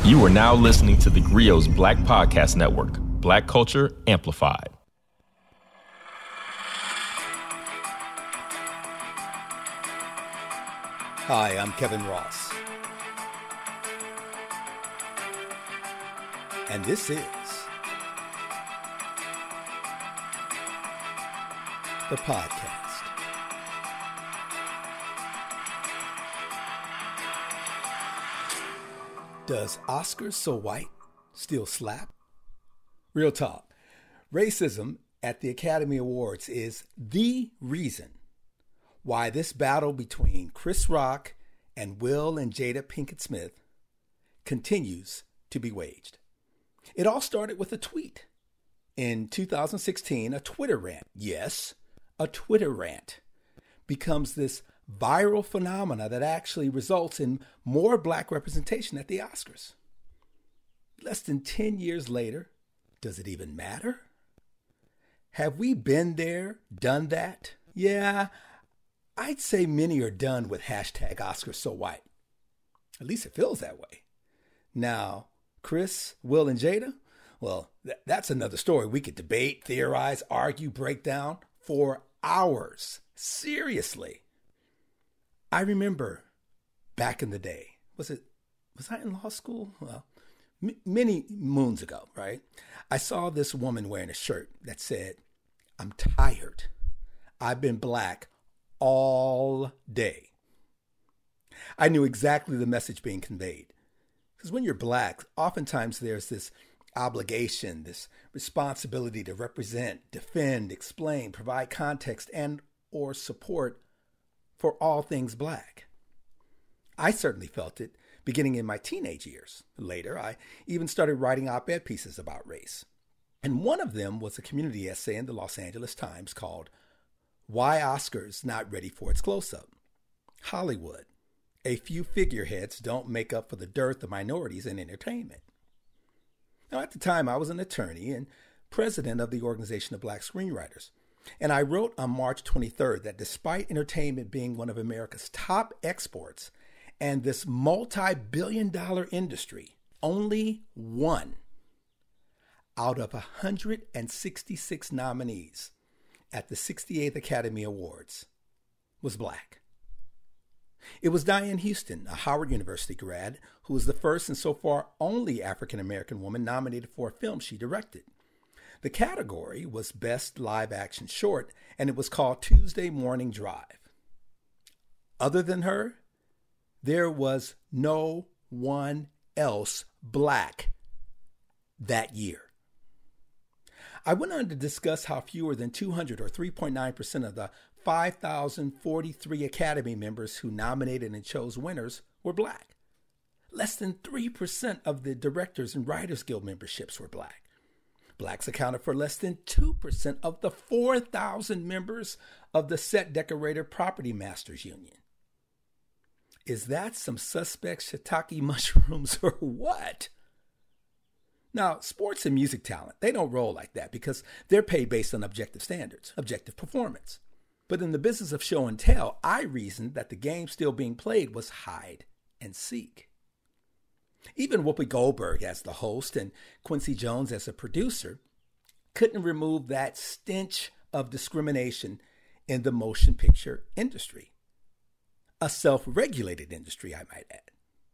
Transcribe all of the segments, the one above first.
You are now listening to the Grio's Black Podcast Network, Black Culture Amplified. Hi, I'm Kevin Ross. And this is the podcast. Does Oscars So White still slap? Real talk. Racism at the Academy Awards is the reason why this battle between Chris Rock and Will and Jada Pinkett Smith continues to be waged. It all started with a tweet. In 2016, a Twitter rant, yes, a Twitter rant, becomes this viral phenomena that actually results in more Black representation at the Oscars. Less than 10 years later, does it even matter? Have we been there, done that? Yeah, I'd say many are done with hashtag Oscars So White. At least it feels that way. Now, Chris, Will, and Jada, well, that's another story. We could debate, theorize, argue, break down for hours. Seriously. I remember back in the day, was I in law school? Well, many moons ago, right? I saw this woman wearing a shirt that said, "I'm tired. I've been Black all day." I knew exactly the message being conveyed. Because when you're Black, oftentimes there's this obligation, this responsibility to represent, defend, explain, provide context and or support for all things Black. I certainly felt it beginning in my teenage years. Later, I even started writing op-ed pieces about race. And one of them was a community essay in the Los Angeles Times called "Why Oscars Not Ready for Its Close-Up? Hollywood. A Few Figureheads Don't Make Up for the Dearth of Minorities in Entertainment." Now, at the time, I was an attorney and president of the Organization of Black Screenwriters. And I wrote on March 23rd that despite entertainment being one of America's top exports and this multi-billion-dollar industry, only one out of 166 nominees at the 68th Academy Awards was Black. It was Diane Houston, a Howard University grad, who was the first and so far only African-American woman nominated for a film she directed. The category was Best Live Action Short, and it was called Tuesday Morning Drive. Other than her, there was no one else Black that year. I went on to discuss how fewer than 200 or 3.9% of the 5,043 Academy members who nominated and chose winners were Black. Less than 3% of the Directors and Writers Guild memberships were Black. Blacks accounted for less than 2% of the 4,000 members of the Set Decorator Property Masters Union. Is that some suspect shiitake mushrooms or what? Now, sports and music talent, they don't roll like that because they're paid based on objective standards, objective performance. But in the business of show and tell, I reasoned that the game still being played was hide and seek. Even Whoopi Goldberg as the host and Quincy Jones as a producer couldn't remove that stench of discrimination in the motion picture industry. A self-regulated industry, I might add.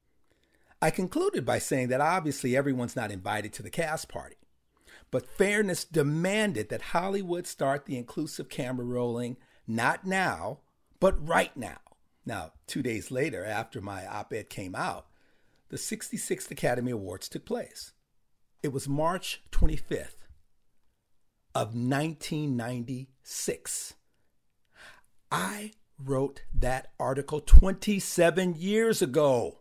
I concluded by saying that obviously everyone's not invited to the cast party, but fairness demanded that Hollywood start the inclusive camera rolling, not now, but right now. Now, 2 days later, after my op-ed came out, the 66th Academy Awards took place. It was March 25th of 1996. I wrote that article 27 years ago.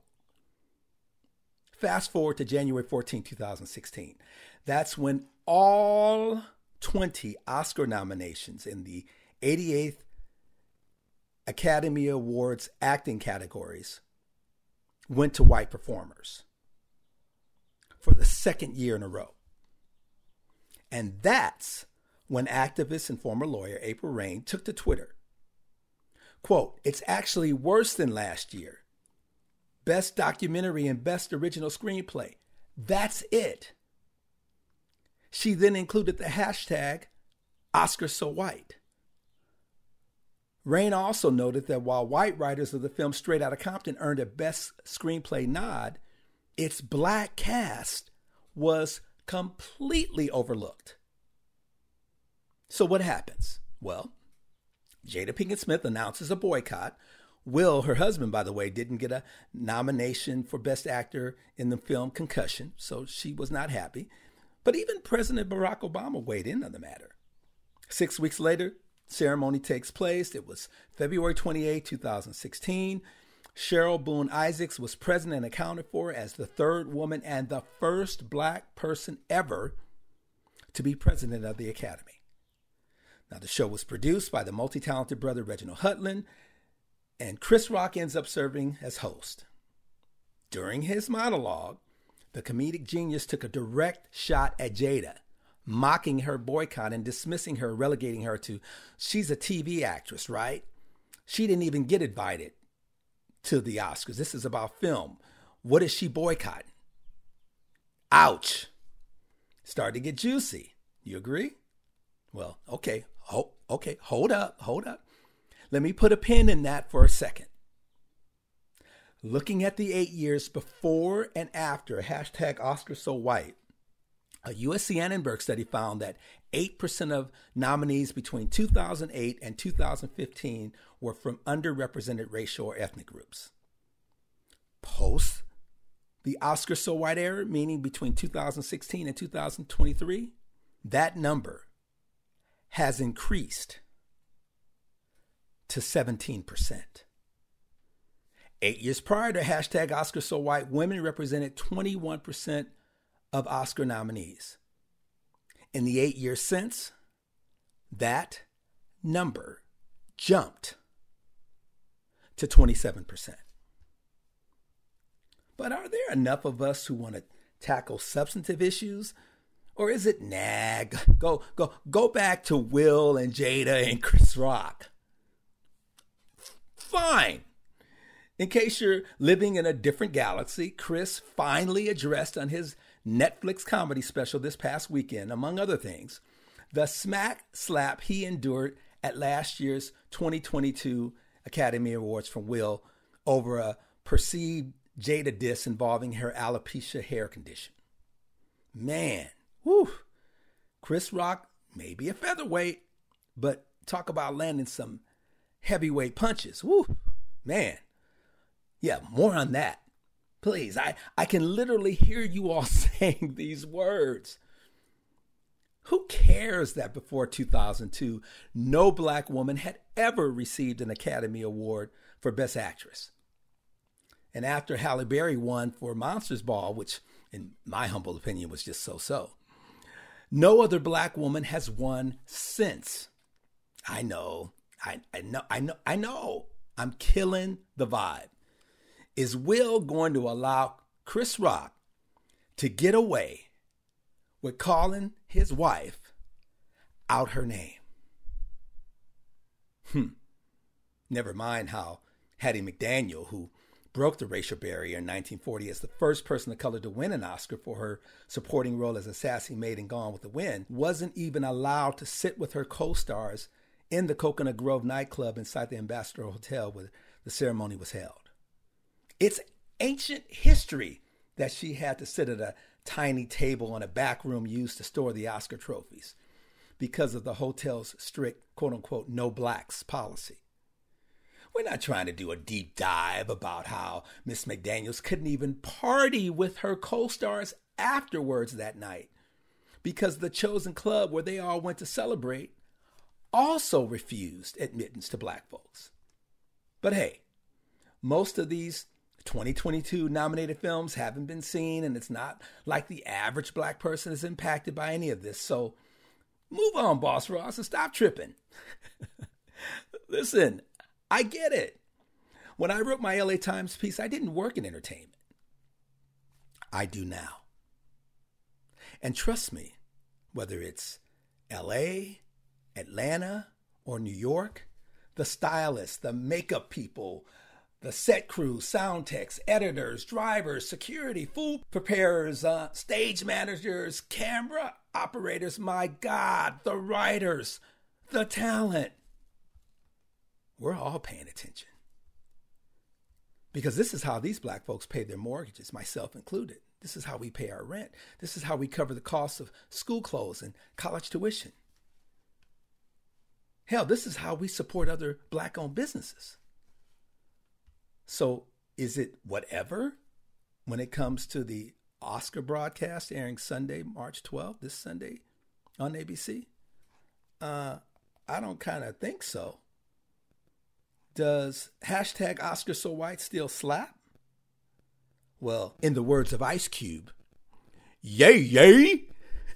Fast forward to January 14, 2016. That's when all 20 Oscar nominations in the 88th Academy Awards acting categories went to white performers for the second year in a row. And that's when activist and former lawyer April Reign took to Twitter. Quote, "It's actually worse than last year. Best Documentary, and Best Original Screenplay. That's it. She then included the hashtag #OscarsSoWhite. Rain also noted that while white writers of the film Straight Outta Compton earned a Best Screenplay nod, its black cast was completely overlooked. So what happens? Well, Jada Pinkett Smith announces a boycott. Will, her husband, by the way, didn't get a nomination for Best Actor in the film Concussion, so she was not happy. But even President Barack Obama weighed in on the matter. 6 weeks later, ceremony takes place. It was February 28, 2016. Cheryl Boone Isaacs was present and accounted for as the third woman and the first black person ever to be president of the Academy. Now, the show was produced by the multi-talented brother Reginald Hudlin, and Chris Rock ends up serving as host. During his monologue, the comedic genius took a direct shot at Jada, mocking her boycott and dismissing her, relegating her to, she's a TV actress, right? She didn't even get invited to the Oscars. This is about film. What is she boycotting? Ouch. Started to get juicy. You agree? Well, okay, hold up. Let me put a pin in that for a second. Looking at the 8 years before and after #OscarsSoWhite, a USC Annenberg study found that 8% of nominees between 2008 and 2015 were from underrepresented racial or ethnic groups. Post the #OscarsSoWhite era, meaning between 2016 and 2023, that number has increased to 17%. 8 years prior to #OscarsSoWhite, women represented 21% of Oscar nominees. In the 8 years since, that number jumped to 27%. But are there enough of us who want to tackle substantive issues? Or is it nag? Go back to Will and Jada and Chris Rock. Fine. In case you're living in a different galaxy, Chris finally addressed on his Netflix comedy special this past weekend, among other things, the smack slap he endured at last year's 2022 Academy Awards from Will over a perceived Jada diss involving her alopecia hair condition. Man, whew, Chris Rock may be a featherweight, but talk about landing some heavyweight punches. Woo, man. Yeah, more on that. Please, I can literally hear you all saying these words. Who cares that before 2002, no black woman had ever received an Academy Award for Best Actress? And after Halle Berry won for Monsters Ball, which in my humble opinion was just so-so, no other black woman has won since. I know. I'm killing the vibe. Is Will going to allow Chris Rock to get away with calling his wife out her name? Never mind how Hattie McDaniel, who broke the racial barrier in 1940 as the first person of color to win an Oscar for her supporting role as a sassy maid in Gone with the Wind, wasn't even allowed to sit with her co-stars in the Coconut Grove nightclub inside the Ambassador Hotel where the ceremony was held. It's ancient history that she had to sit at a tiny table on a back room used to store the Oscar trophies because of the hotel's strict, quote-unquote, no blacks policy. We're not trying to do a deep dive about how Miss McDaniels couldn't even party with her co-stars afterwards that night because the chosen club where they all went to celebrate also refused admittance to black folks. But hey, most of these 2022 nominated films haven't been seen, and it's not like the average black person is impacted by any of this. So move on, Boss Ross, and stop tripping. Listen, I get it. When I wrote my LA Times piece, I didn't work in entertainment. I do now. And trust me, whether it's LA, Atlanta, or New York, the stylists, the makeup people, the set crew, sound techs, editors, drivers, security, food preparers, stage managers, camera operators, my God, the writers, the talent. We're all paying attention. Because this is how these black folks pay their mortgages, myself included. This is how we pay our rent. This is how we cover the cost of school clothes and college tuition. Hell, this is how we support other black-owned businesses. So is it whatever when it comes to the Oscar broadcast airing Sunday, March 12th, this Sunday on ABC? I don't kind of think so. Does hashtag Oscar So White still slap? Well, in the words of Ice Cube, yay, yay.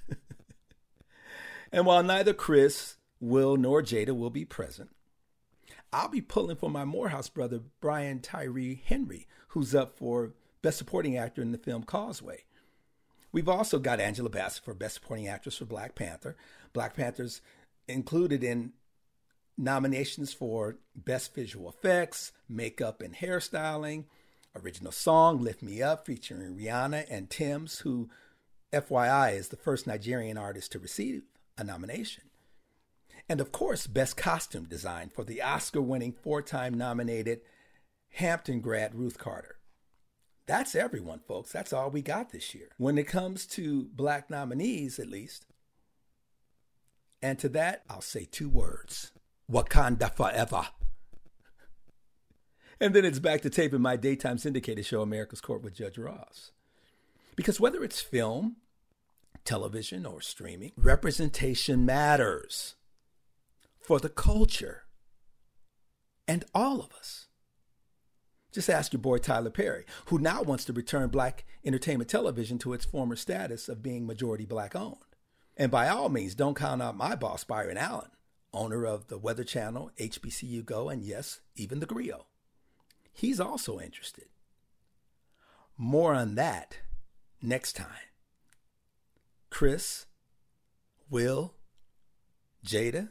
And while neither Chris, Will, nor Jada will be present, I'll be pulling for my Morehouse brother, Brian Tyree Henry, who's up for Best Supporting Actor in the film Causeway. We've also got Angela Bassett for Best Supporting Actress for Black Panther. Black Panther's included in nominations for Best Visual Effects, Makeup and Hairstyling, Original Song, Lift Me Up, featuring Rihanna and Tems, who, FYI, is the first Nigerian artist to receive a nomination. And of course, Best Costume Design for the Oscar-winning 4-time nominated Hampton grad Ruth Carter. That's everyone, folks. That's all we got this year. When it comes to black nominees, at least. And to that, I'll say 2 words. Wakanda forever. And then it's back to taping my daytime syndicated show, America's Court with Judge Ross. Because whether it's film, television, or streaming, representation matters for the culture and all of us. Just ask your boy Tyler Perry, who now wants to return black entertainment television to its former status of being majority black owned. And by all means, don't count out my boss, Byron Allen, owner of the Weather Channel, HBCU Go, and yes, even the Griot. He's also interested. More on that next time. Chris, Will, Jada,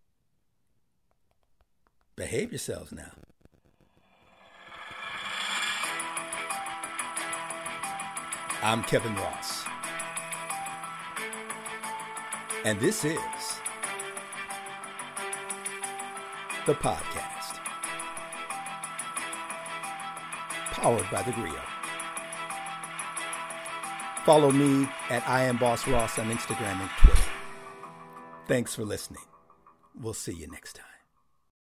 behave yourselves now. I'm Kevin Ross, and this is The Podcast, powered by the Griot. Follow me at I Am Boss Ross on Instagram and Twitter. Thanks for listening. We'll see you next time.